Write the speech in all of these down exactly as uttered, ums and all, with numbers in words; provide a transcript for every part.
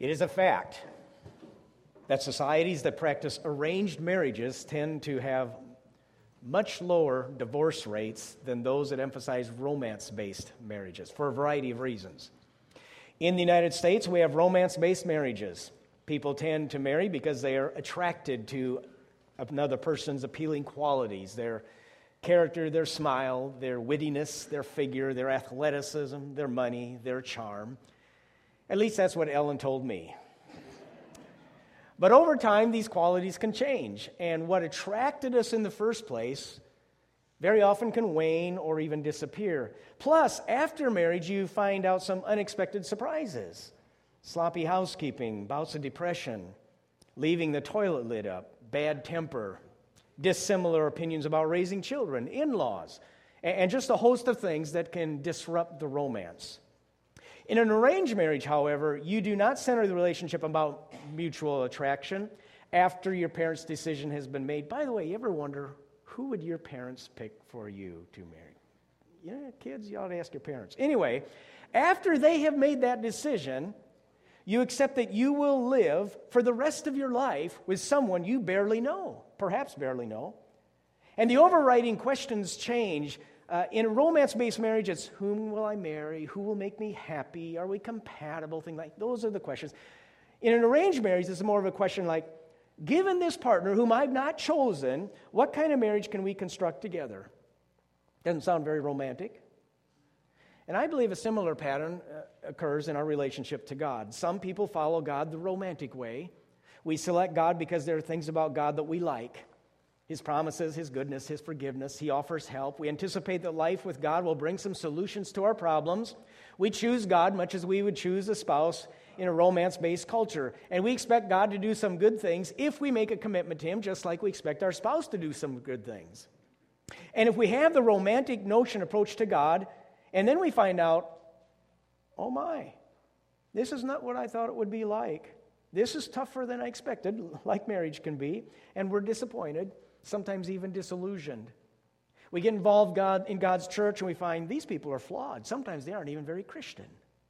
It is a fact that societies that practice arranged marriages tend to have much lower divorce rates than those that emphasize romance-based marriages for a variety of reasons. In the United States, we have romance-based marriages. People tend to marry because they are attracted to another person's appealing qualities, their character, their smile, their wittiness, their figure, their athleticism, their money, their charm. At least that's what Ellen told me. But over time, these qualities can change, and what attracted us in the first place very often can wane or even disappear. Plus, after marriage, you find out some unexpected surprises. Sloppy housekeeping, bouts of depression, leaving the toilet lid up, bad temper, dissimilar opinions about raising children, in-laws, and just a host of things that can disrupt the romance. In an arranged marriage, however, you do not center the relationship about mutual attraction after your parents' decision has been made. By the way, you ever wonder, who would your parents pick for you to marry? Yeah, kids, you ought to ask your parents. Anyway, after they have made that decision, you accept that you will live for the rest of your life with someone you barely know, perhaps barely know. And the overriding questions change. Uh, in a romance-based marriage, it's whom will I marry? Who will make me happy? Are we compatible? Things like those are the questions. In an arranged marriage, it's more of a question like, given this partner whom I've not chosen, what kind of marriage can we construct together? Doesn't sound very romantic. And I believe a similar pattern uh, occurs in our relationship to God. Some people follow God the romantic way. We select God because there are things about God that we like. His promises, His goodness, His forgiveness. He offers help. We anticipate that life with God will bring some solutions to our problems. We choose God much as we would choose a spouse in a romance-based culture. And we expect God to do some good things if we make a commitment to Him, just like we expect our spouse to do some good things. And if we have the romantic notion approach to God, and then we find out, oh my, this is not what I thought it would be like. This is tougher than I expected, like marriage can be, and we're disappointed, sometimes even disillusioned. We get involved God in God's church and we find these people are flawed. Sometimes they aren't even very Christian.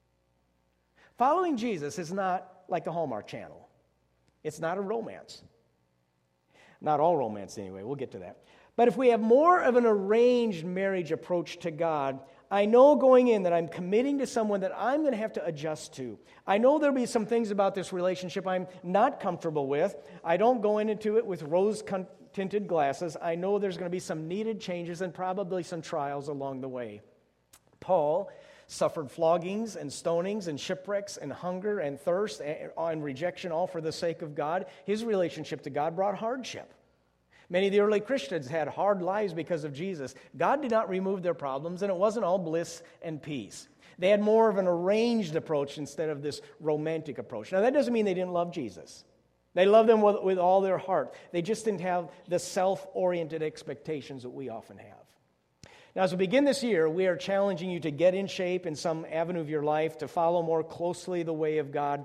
Following Jesus is not like the Hallmark Channel. It's not a romance. Not all romance anyway, we'll get to that. But if we have more of an arranged marriage approach to God, I know going in that I'm committing to someone that I'm going to have to adjust to. I know there'll be some things about this relationship I'm not comfortable with. I don't go into it with rose-tinted glasses. I know there's going to be some needed changes and probably some trials along the way. Paul suffered floggings and stonings and shipwrecks and hunger and thirst and rejection, all for the sake of God. His relationship to God brought hardship. Many of the early Christians had hard lives because of Jesus. God did not remove their problems, and it wasn't all bliss and peace. They had more of an arranged approach instead of this romantic approach. Now, that doesn't mean they didn't love Jesus. They loved Him with, with all their heart. They just didn't have the self-oriented expectations that we often have. Now, as we begin this year, we are challenging you to get in shape in some avenue of your life, to follow more closely the way of God.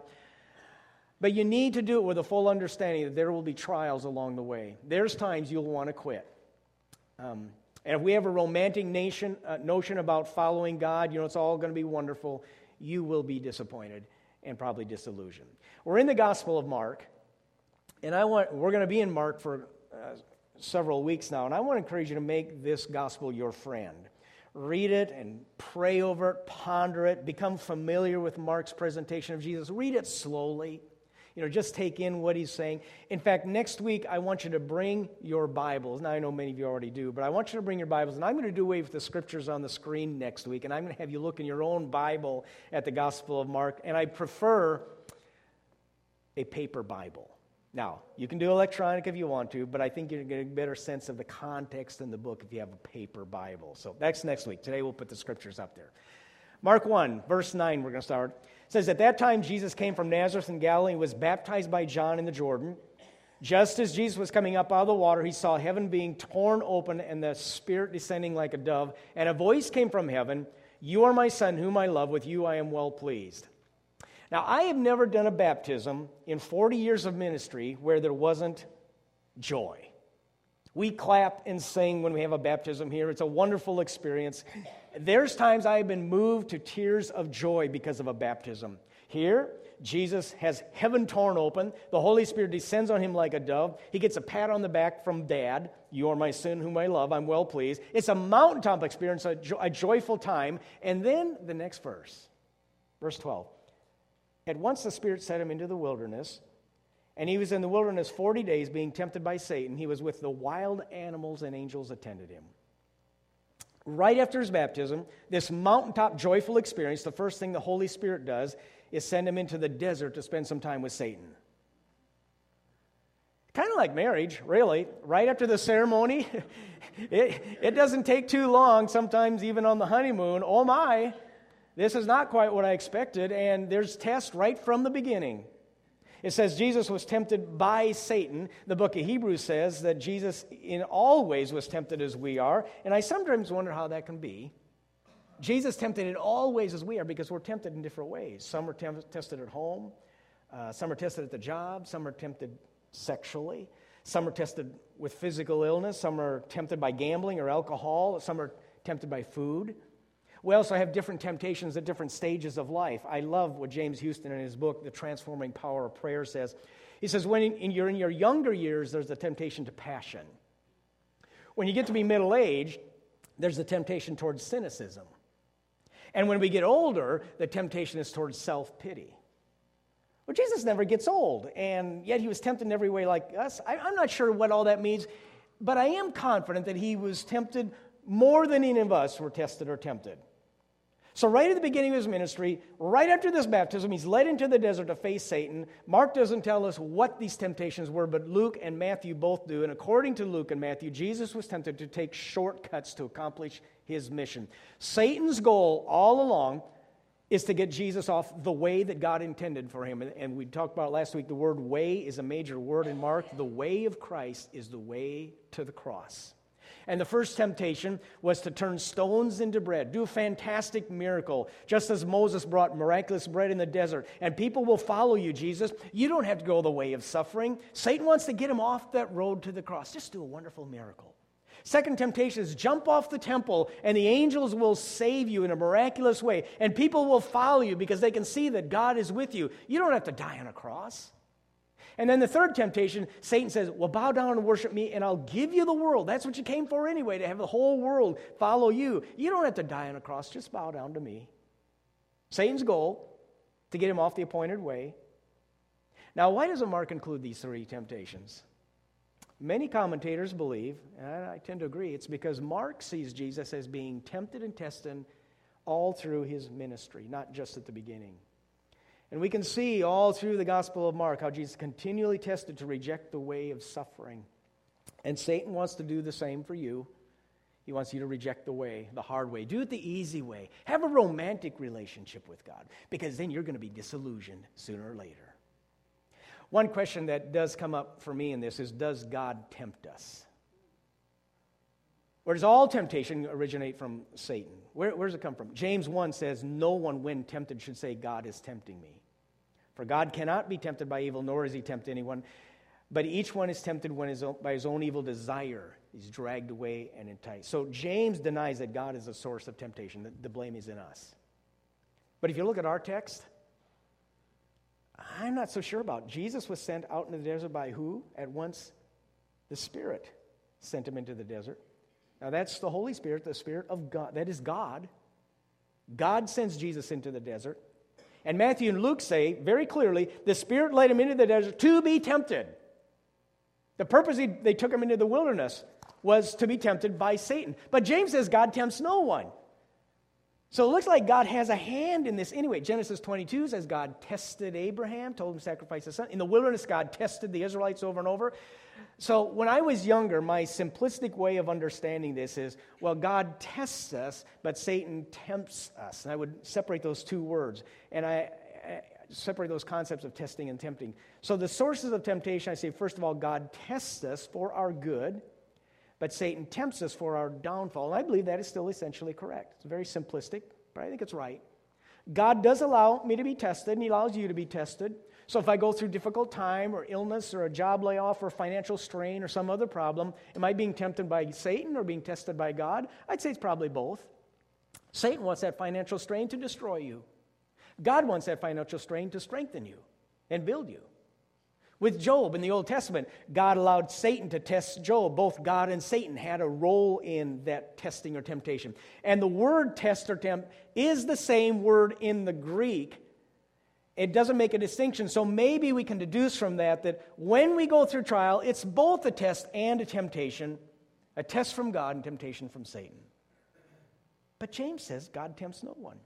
But you need to do it with a full understanding that there will be trials along the way. There's times you'll want to quit. Um, and if we have a romantic nation, uh, notion about following God, you know, it's all going to be wonderful, you will be disappointed and probably disillusioned. We're in the Gospel of Mark, and I want we're going to be in Mark for uh, several weeks now, and I want to encourage you to make this gospel your friend. Read it and pray over it, ponder it, become familiar with Mark's presentation of Jesus. Read it slowly. You know, just take in what he's saying. In fact, next week, I want you to bring your Bibles. Now, I know many of you already do, but I want you to bring your Bibles, and I'm going to do away with the scriptures on the screen next week, and I'm going to have you look in your own Bible at the Gospel of Mark, and I prefer a paper Bible. Now, you can do electronic if you want to, but I think you're going to get a better sense of the context in the book if you have a paper Bible. So that's next week. Today, we'll put the scriptures up there. Mark one, verse nine, we're going to start. It says, at that time, Jesus came from Nazareth in Galilee and was baptized by John in the Jordan. Just as Jesus was coming up out of the water, he saw heaven being torn open and the Spirit descending like a dove. And a voice came from heaven, you are my Son, whom I love. With you I am well pleased. Now, I have never done a baptism in forty years of ministry where there wasn't joy. We clap and sing when we have a baptism here. It's a wonderful experience. There's times I have been moved to tears of joy because of a baptism. Here, Jesus has heaven torn open. The Holy Spirit descends on him like a dove. He gets a pat on the back from Dad. You are my son whom I love. I'm well pleased. It's a mountaintop experience, a, jo- a joyful time. And then the next verse, verse twelve. At once the Spirit sent him into the wilderness, and he was in the wilderness forty days being tempted by Satan. He was with the wild animals, and angels attended him. Right after his baptism, this mountaintop joyful experience, the first thing the Holy Spirit does is send him into the desert to spend some time with Satan. Kind of like marriage, really. Right after the ceremony, it, it doesn't take too long, sometimes even on the honeymoon. Oh my, this is not quite what I expected, and there's tests right from the beginning. It says Jesus was tempted by Satan. The book of Hebrews says that Jesus in all ways was tempted as we are, and I sometimes wonder how that can be. Jesus tempted in all ways as we are because we're tempted in different ways. Some are temp- tested at home. Uh, some are tested at the job. Some are tempted sexually. Some are tested with physical illness. Some are tempted by gambling or alcohol. Some are tempted by food. We also have different temptations at different stages of life. I love what James Houston in his book, The Transforming Power of Prayer, says. He says, when in, you're in your younger years, there's a temptation to passion. When you get to be middle-aged, there's a temptation towards cynicism. And when we get older, the temptation is towards self-pity. Well, Jesus never gets old, and yet he was tempted in every way like us. I, I'm not sure what all that means, but I am confident that he was tempted more than any of us were tested or tempted. So right at the beginning of his ministry, right after this baptism, he's led into the desert to face Satan. Mark doesn't tell us what these temptations were, but Luke and Matthew both do. And according to Luke and Matthew, Jesus was tempted to take shortcuts to accomplish his mission. Satan's goal all along is to get Jesus off the way that God intended for him. And, and we talked about last week, the word way is a major word in Mark. The way of Christ is the way to the cross. And the first temptation was to turn stones into bread, do a fantastic miracle, just as Moses brought miraculous bread in the desert. And people will follow you, Jesus. You don't have to go the way of suffering. Satan wants to get him off that road to the cross. Just do a wonderful miracle. Second temptation is jump off the temple, and the angels will save you in a miraculous way. And people will follow you because they can see that God is with you. You don't have to die on a cross. And then the third temptation, Satan says, well, bow down and worship me, and I'll give you the world. That's what you came for anyway, to have the whole world follow you. You don't have to die on a cross. Just bow down to me. Satan's goal, to get him off the appointed way. Now, why doesn't Mark include these three temptations? Many commentators believe, and I tend to agree, it's because Mark sees Jesus as being tempted and tested all through his ministry, not just at the beginning. And we can see all through the Gospel of Mark how Jesus continually tested to reject the way of suffering. And Satan wants to do the same for you. He wants you to reject the way, the hard way. Do it the easy way. Have a romantic relationship with God, because then you're going to be disillusioned sooner or later. One question that does come up for me in this is, does God tempt us? Or does all temptation originate from Satan? Where, where does it come from? James one says, no one when tempted should say, God is tempting me. For God cannot be tempted by evil, nor does he tempt anyone. But each one is tempted when his own, by his own evil desire. He's dragged away and enticed. So James denies that God is a source of temptation. The, the blame is in us. But if you look at our text, I'm not so sure about. Jesus was sent out into the desert by who? At once, the Spirit sent him into the desert. Now that's the Holy Spirit, the Spirit of God. That is God. God sends Jesus into the desert. And Matthew and Luke say very clearly, the Spirit led him into the desert to be tempted. The purpose he, they took him into the wilderness was to be tempted by Satan. But James says God tempts no one. So it looks like God has a hand in this anyway. Genesis twenty-two says God tested Abraham, told him to sacrifice his son. In the wilderness, God tested the Israelites over and over. So when I was younger, my simplistic way of understanding this is, well, God tests us, but Satan tempts us. And I would separate those two words. And I, I separate those concepts of testing and tempting. So the sources of temptation, I say, first of all, God tests us for our good, but Satan tempts us for our downfall. And I believe that is still essentially correct. It's very simplistic, but I think it's right. God does allow me to be tested, and he allows you to be tested. So if I go through difficult time or illness or a job layoff or financial strain or some other problem, am I being tempted by Satan or being tested by God? I'd say it's probably both. Satan wants that financial strain to destroy you. God wants that financial strain to strengthen you and build you. With Job in the Old Testament, God allowed Satan to test Job. Both God and Satan had a role in that testing or temptation. And the word test or tempt is the same word in the Greek. It doesn't make a distinction. So maybe we can deduce from that that when we go through trial, it's both a test and a temptation, a test from God and temptation from Satan. But James says God tempts no one.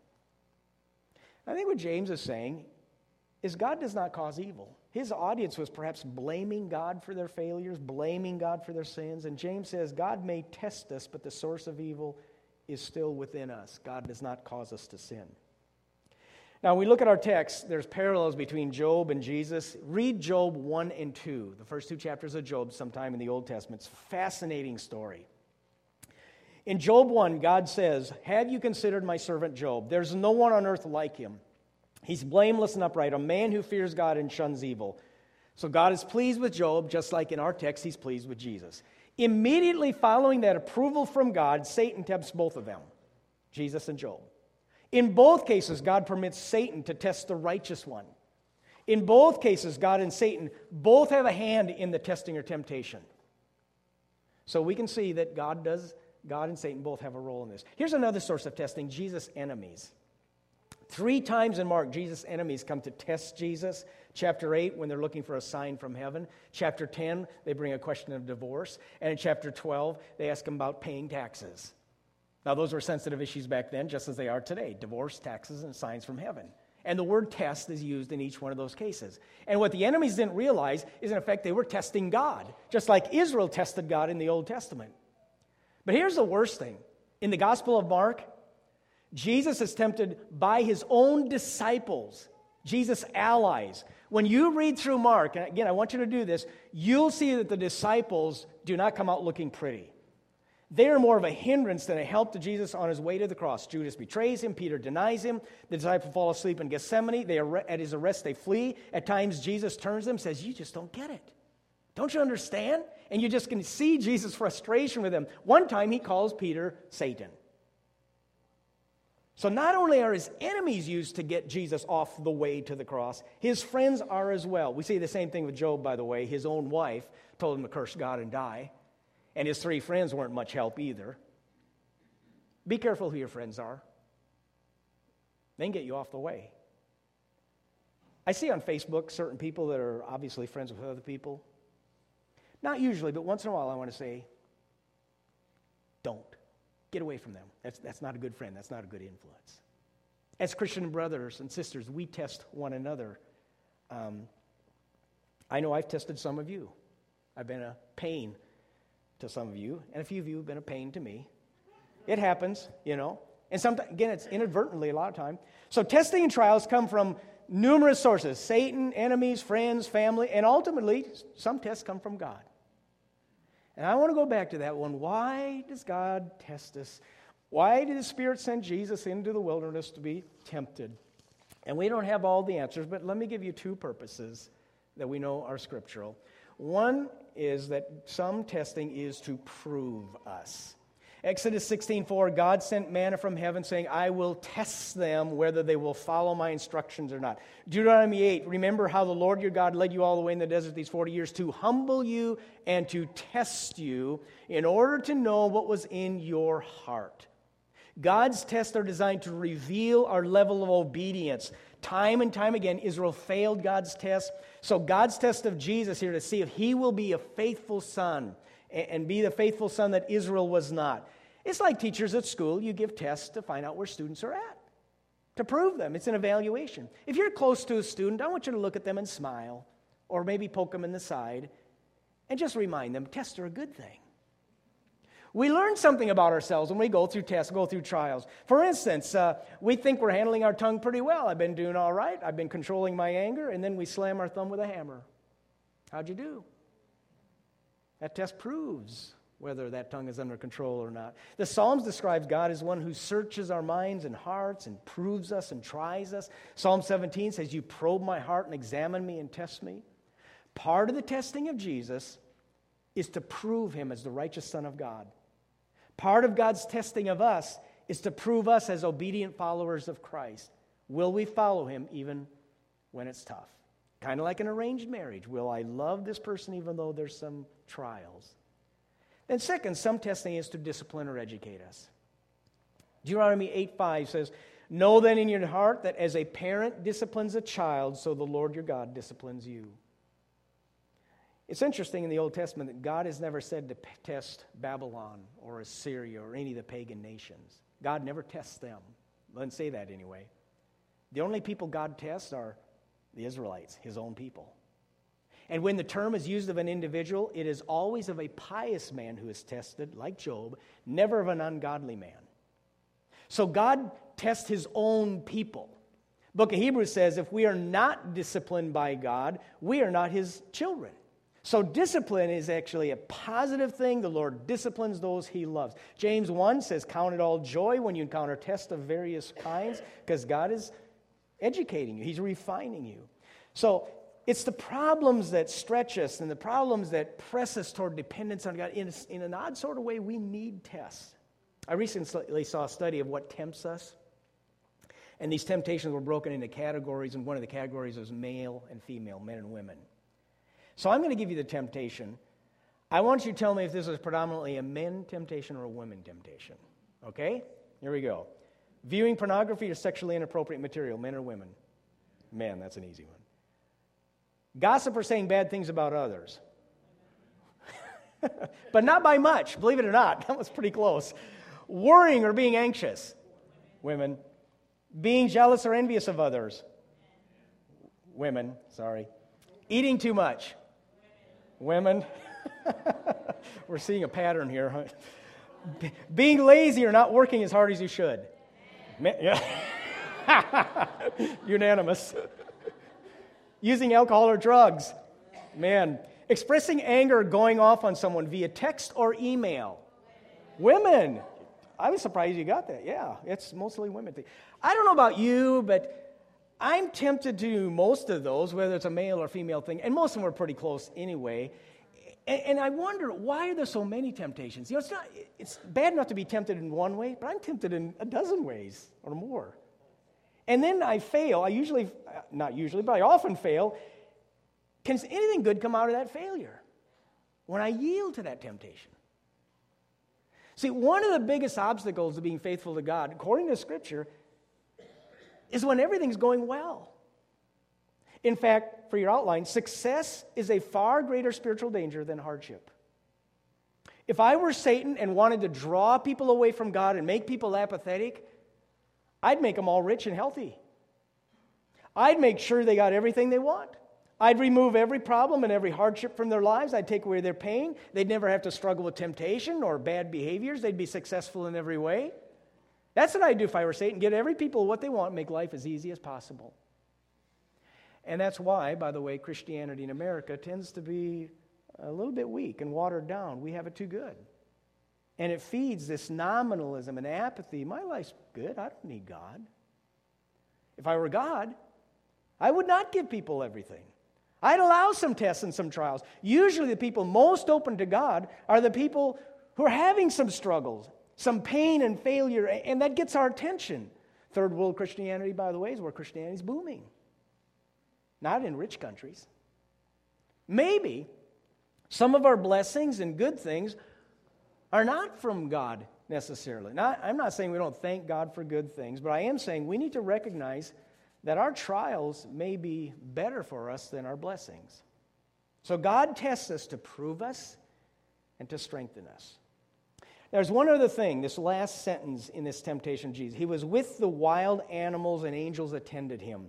I think what James is saying is God does not cause evil. His audience was perhaps blaming God for their failures, blaming God for their sins. And James says God may test us, but the source of evil is still within us. God does not cause us to sin. Now, when we look at our text, there's parallels between Job and Jesus. Read Job one and two, the first two chapters of Job sometime in the Old Testament. It's a fascinating story. In Job one, God says, "Have you considered my servant Job? There's no one on earth like him. He's blameless and upright, a man who fears God and shuns evil." So God is pleased with Job, just like in our text, he's pleased with Jesus. Immediately following that approval from God, Satan tempts both of them, Jesus and Job. In both cases, God permits Satan to test the righteous one. In both cases, God and Satan both have a hand in the testing or temptation. So we can see that God does, God and Satan both have a role in this. Here's another source of testing: Jesus' enemies. Three times in Mark, Jesus' enemies come to test Jesus. Chapter eight, when they're looking for a sign from heaven. Chapter ten, they bring a question of divorce. And in chapter twelve, they ask him about paying taxes. Now, those were sensitive issues back then, just as they are today: divorce, taxes, and signs from heaven. And the word test is used in each one of those cases. And what the enemies didn't realize is, in effect, they were testing God, just like Israel tested God in the Old Testament. But here's the worst thing. In the Gospel of Mark, Jesus is tempted by his own disciples, Jesus' allies. When you read through Mark, and again, I want you to do this, you'll see that the disciples do not come out looking pretty. They are more of a hindrance than a help to Jesus on his way to the cross. Judas betrays him. Peter denies him. The disciples fall asleep in Gethsemane. They are, at his arrest, they flee. At times, Jesus turns to them and says, "You just don't get it. Don't you understand?" And you just can see Jesus' frustration with them. One time, he calls Peter Satan. So not only are his enemies used to get Jesus off the way to the cross, his friends are as well. We see the same thing with Job, by the way. His own wife told him to curse God and die. And his three friends weren't much help either. Be careful who your friends are. They can get you off the way. I see on Facebook certain people that are obviously friends with other people. Not usually, but once in a while I want to say, don't. Get away from them. That's, that's not a good friend. That's not a good influence. As Christian brothers and sisters, we test one another. Um, I know I've tested some of you. I've been a pain to some of you, and a few of you have been a pain to me. It happens, you know. And sometimes, again, it's inadvertently a lot of time. So testing and trials come from numerous sources: Satan, enemies, friends, family, and ultimately, some tests come from God. And I want to go back to that one. Why does God test us? Why did the Spirit send Jesus into the wilderness to be tempted? And we don't have all the answers, but let me give you two purposes that we know are scriptural. One is that some testing is to prove us. Exodus sixteen four, God sent manna from heaven saying, "I will test them whether they will follow my instructions or not." Deuteronomy eight, remember how the Lord your God led you all the way in the desert these forty years to humble you and to test you in order to know what was in your heart. God's tests are designed to reveal our level of obedience. Time and time again, Israel failed God's test. So God's test of Jesus here to see if he will be a faithful son and be the faithful son that Israel was not. It's like teachers at school. You give tests to find out where students are at, to prove them. It's an evaluation. If you're close to a student, I want you to look at them and smile, or maybe poke them in the side, and just remind them tests are a good thing. We learn something about ourselves when we go through tests, go through trials. For instance, uh, we think we're handling our tongue pretty well. I've been doing all right. I've been controlling my anger, and then we slam our thumb with a hammer. How'd you do? That test proves whether that tongue is under control or not. The Psalms describes God as one who searches our minds and hearts and proves us and tries us. Psalm seventeen says, "You probe my heart and examine me and test me." Part of the testing of Jesus is to prove him as the righteous Son of God. Part of God's testing of us is to prove us as obedient followers of Christ. Will we follow him even when it's tough? Kind of like an arranged marriage. Will I love this person even though there's some trials? Then second, some testing is to discipline or educate us. Deuteronomy eight five says, know then in your heart that as a parent disciplines a child, so the Lord your God disciplines you. It's interesting in the Old Testament that God has never said to p- test Babylon or Assyria or any of the pagan nations. God never tests them. Doesn't say that anyway. The only people God tests are the Israelites, his own people. And when the term is used of an individual, it is always of a pious man who is tested, like Job, never of an ungodly man. So God tests his own people. Book of Hebrews says if we are not disciplined by God, we are not his children. So discipline is actually a positive thing. The Lord disciplines those he loves. James one says, count it all joy when you encounter tests of various kinds, because God is educating you. He's refining you. So it's the problems that stretch us and the problems that press us toward dependence on God. In, a, in an odd sort of way, we need tests. I recently saw a study of what tempts us. And these temptations were broken into categories, and one of the categories was male and female, men and women. So I'm going to give you the temptation. I want you to tell me if this is predominantly a men temptation or a women temptation. Okay? Here we go. Viewing pornography or sexually inappropriate material, men or women? Men, that's an easy one. Gossip or saying bad things about others? But not by much, believe it or not. That was pretty close. Worrying or being anxious? Women. Being jealous or envious of others? Women, sorry. Eating too much? Women. We're seeing a pattern here. Huh? Be- being lazy or not working as hard as you should? Men, yeah. Unanimous. Using alcohol or drugs? Man. Expressing anger or going off on someone via text or email? Women. I was surprised you got that. Yeah, it's mostly women. I don't know about you, but I'm tempted to do most of those, whether it's a male or female thing, and most of them are pretty close anyway. And, and I wonder, why are there so many temptations? You know, it's not, it's bad enough to be tempted in one way, but I'm tempted in a dozen ways or more. And then I fail. I usually, not usually, but I often fail. Can anything good come out of that failure when I yield to that temptation? See, one of the biggest obstacles to being faithful to God, according to Scripture, is when everything's going well. In fact, for your outline, success is a far greater spiritual danger than hardship. If I were Satan and wanted to draw people away from God and make people apathetic, I'd make them all rich and healthy. I'd make sure they got everything they want. I'd remove every problem and every hardship from their lives. I'd take away their pain. They'd never have to struggle with temptation or bad behaviors. They'd be successful in every way. That's what I'd do if I were Satan. Get every people what they want, make life as easy as possible. And that's why, by the way, Christianity in America tends to be a little bit weak and watered down. We have it too good. And it feeds this nominalism and apathy. My life's good. I don't need God. If I were God, I would not give people everything. I'd allow some tests and some trials. Usually the people most open to God are the people who are having some struggles, some pain and failure, and that gets our attention. Third world Christianity, by the way, is where Christianity is booming. Not in rich countries. Maybe some of our blessings and good things are not from God necessarily. Not, I'm not saying we don't thank God for good things, but I am saying we need to recognize that our trials may be better for us than our blessings. So God tests us to prove us and to strengthen us. There's one other thing, this last sentence in this temptation of Jesus. He was with the wild animals and angels attended him.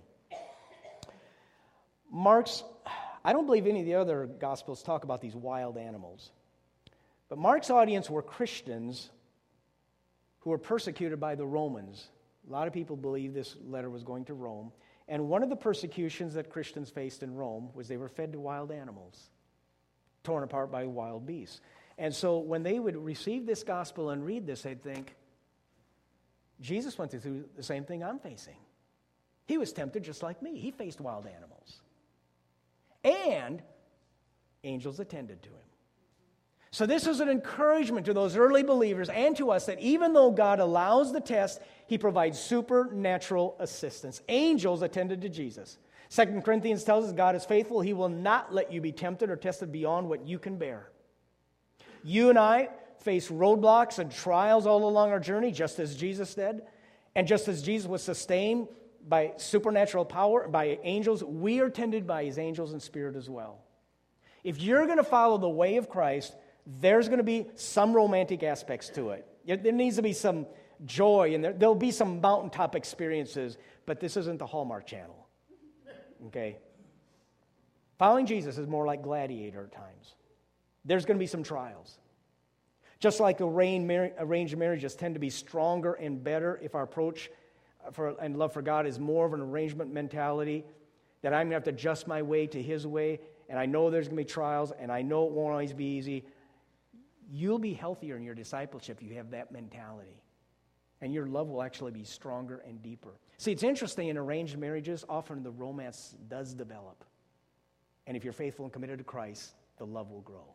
Mark's, I don't believe any of the other Gospels talk about these wild animals. But Mark's audience were Christians who were persecuted by the Romans. A lot of people believe this letter was going to Rome. And one of the persecutions that Christians faced in Rome was they were fed to wild animals, torn apart by wild beasts. And so when they would receive this gospel and read this, they'd think, Jesus went through the same thing I'm facing. He was tempted just like me. He faced wild animals. And angels attended to him. So this is an encouragement to those early believers and to us that even though God allows the test, he provides supernatural assistance. Angels attended to Jesus. Second Corinthians tells us God is faithful. He will not let you be tempted or tested beyond what you can bear. You and I face roadblocks and trials all along our journey, just as Jesus did. And just as Jesus was sustained by supernatural power, by angels, we are tended by his angels in spirit as well. If you're going to follow the way of Christ, there's going to be some romantic aspects to it. There needs to be some joy, and there, there'll be some mountaintop experiences, but this isn't the Hallmark Channel. Okay? Following Jesus is more like Gladiator at times. There's going to be some trials. Just like arranged marriages tend to be stronger and better if our approach for, and love for God is more of an arrangement mentality, that I'm going to have to adjust my way to his way, and I know there's going to be trials, and I know it won't always be easy. You'll be healthier in your discipleship if you have that mentality. And your love will actually be stronger and deeper. See, it's interesting, in arranged marriages, often the romance does develop. And if you're faithful and committed to Christ, the love will grow.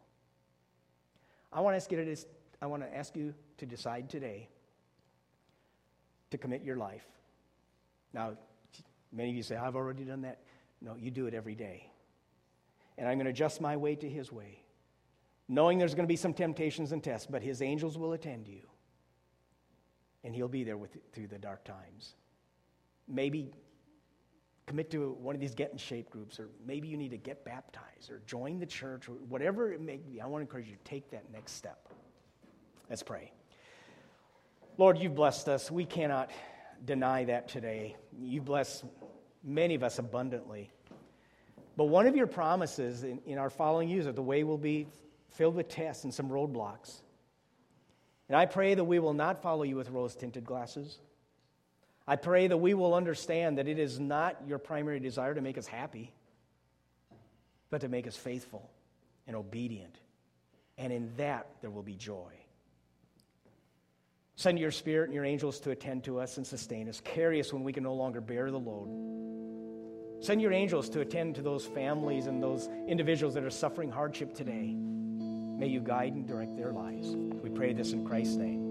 I want to ask you to, I want to ask you to decide today to commit your life. Now, many of you say, I've already done that. No, you do it every day. And I'm going to adjust my way to his way, knowing there's going to be some temptations and tests, but his angels will attend you. And he'll be there with you through the dark times. Maybe commit to one of these Get in Shape groups, or maybe you need to get baptized, or join the church, or whatever it may be. I want to encourage you to take that next step. Let's pray. Lord, you've blessed us. We cannot deny that today. You've blessed many of us abundantly. But one of your promises in, in our following you is that the way will be filled with tests and some roadblocks. And I pray that we will not follow you with rose-tinted glasses. I pray that we will understand that it is not your primary desire to make us happy, but to make us faithful and obedient. And in that, there will be joy. Send your Spirit and your angels to attend to us and sustain us. Carry us when we can no longer bear the load. Send your angels to attend to those families and those individuals that are suffering hardship today. May you guide and direct their lives. We pray this in Christ's name.